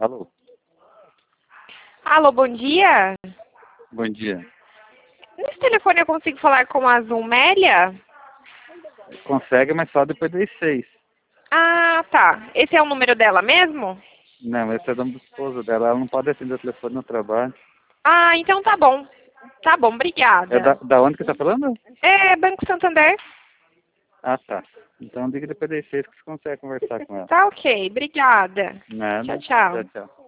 Alô? Alô, bom dia. Bom dia. Nesse telefone eu consigo falar com a Zumélia? Consegue, mas só depois das 6. Ah, tá. Esse é o número dela mesmo? Não, esse é o nome da esposa dela. Ela não pode atender o telefone no trabalho. Ah, então tá bom. Tá bom, É da, obrigada. da onde que você tá falando? É Banco Santander? Ah, tá. Então liga depois das 6 que você consegue conversar com ela. Tá ok, obrigada. Nada. Tchau, tchau. Tchau, tchau.